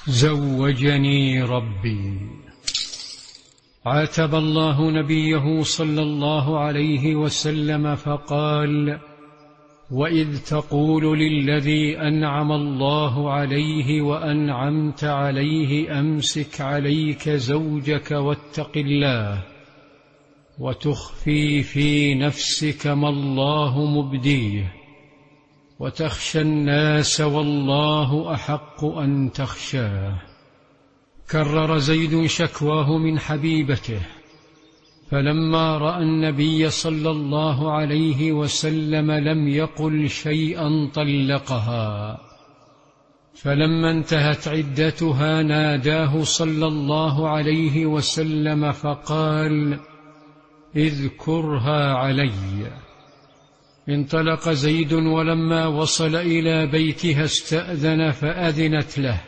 زوجني ربي. عاتب الله نبيه صلى الله عليه وسلم فقال: وإذ تقول للذي أنعم الله عليه وأنعمت عليه أمسك عليك زوجك واتق الله وتخفي في نفسك ما الله مبديه وتخشى الناس والله أحق أن تخشاه. كرر زيد شكواه من حبيبته، فلما رأى النبي صلى الله عليه وسلم لم يقل شيئا طلقها، فلما انتهت عدتها ناداه صلى الله عليه وسلم فقال: اذكرها علي. انطلق زيد، ولما وصل إلى بيتها استأذن فأذنت له،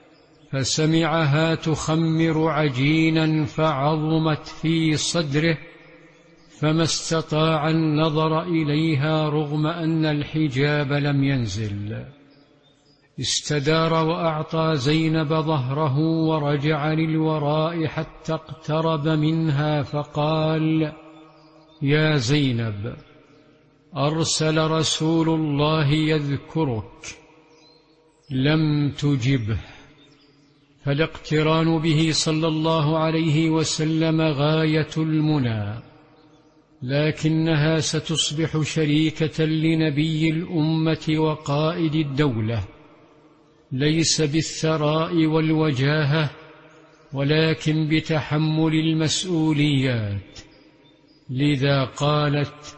فسمعها تخمر عجينا فعظمت في صدره، فما استطاع النظر إليها رغم أن الحجاب لم ينزل. استدار وأعطى زينب ظهره ورجع للوراء حتى اقترب منها فقال: يا زينب، أرسل رسول الله يذكرك. لم تجبه، فالاقتران به صلى الله عليه وسلم غاية المنى، لكنها ستصبح شريكة لنبي الأمة وقائد الدولة، ليس بالثراء والوجاهة، ولكن بتحمل المسؤوليات. لذا قالت: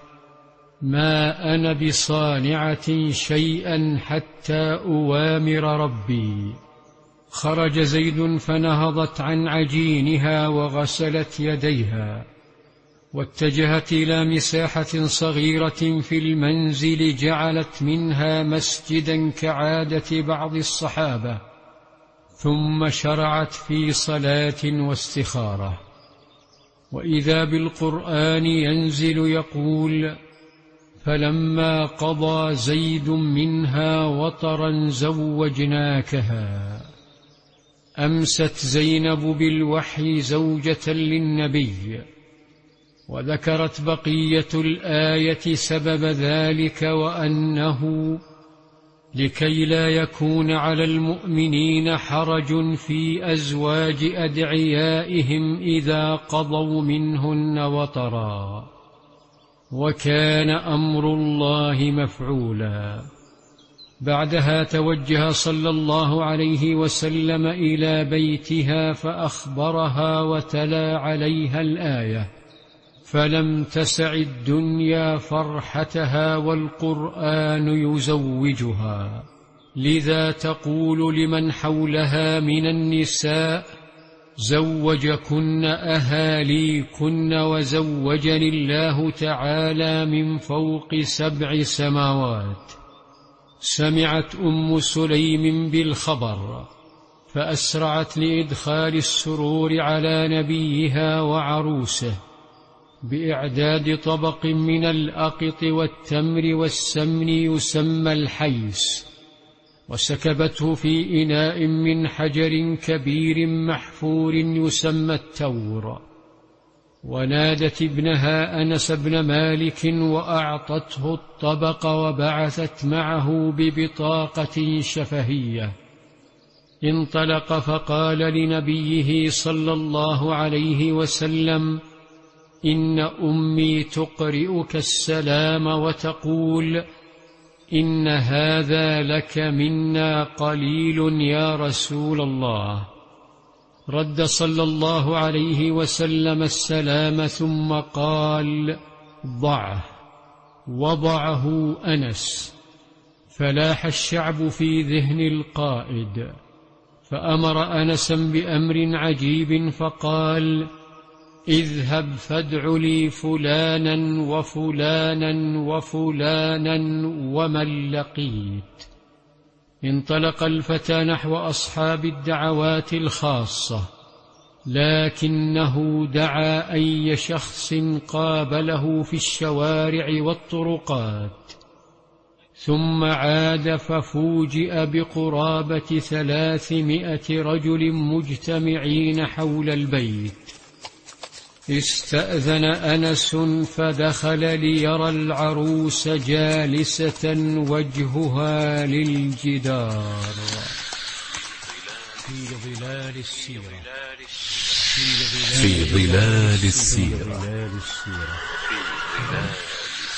ما أنا بصانعة شيئا حتى أوامر ربي. خرج زيد فنهضت عن عجينها وغسلت يديها، واتجهت إلى مساحة صغيرة في المنزل جعلت منها مسجدا كعادة بعض الصحابة، ثم شرعت في صلاة واستخارة. وإذا بالقرآن ينزل يقول: فلما قضى زيد منها وطرا زوجناكها. أمست زينب بالوحي زوجة للنبي، وذكرت بقية الآية سبب ذلك، وأنه لكي لا يكون على المؤمنين حرج في أزواج أدعيائهم إذا قضوا منهن وطرا، وكان أمر الله مفعولا. بعدها توجه صلى الله عليه وسلم إلى بيتها فأخبرها وتلا عليها الآية، فلم تسع الدنيا فرحتها والقرآن يزوجها. لذا تقول لمن حولها من النساء: زوجكن أهاليكن وزوجني الله تعالى من فوق 7 سماوات. سمعت أم سليم بالخبر فأسرعت لإدخال السرور على نبيها وعروسه بإعداد طبق من الأقط والتمر والسمن يسمى الحيس، وسكبته في إناء من حجر كبير محفور يسمى التور، ونادت ابنها أنس بن مالك وأعطته الطبق، وبعثت معه ببطاقة شفهية. انطلق فقال لنبيه صلى الله عليه وسلم: إن أمي تقرئك السلام وتقول: إن هذا لك منا قليل يا رسول الله. رد صلى الله عليه وسلم السلام ثم قال: ضعه. وضعه أنس، فلاح الشعب في ذهن القائد، فأمر أنسا بأمر عجيب فقال: اذهب فادع لي فلانا وفلانا وفلانا ومن لقيت. انطلق الفتى نحو أصحاب الدعوات الخاصة، لكنه دعا أي شخص قابله في الشوارع والطرقات، ثم عاد ففوجئ بقرابة 300 رجل مجتمعين حول البيت. استأذن أنس فدخل ليرى العروس جالسة وجهها للجدار. في ظلال السيرة. في ظلال السيرة.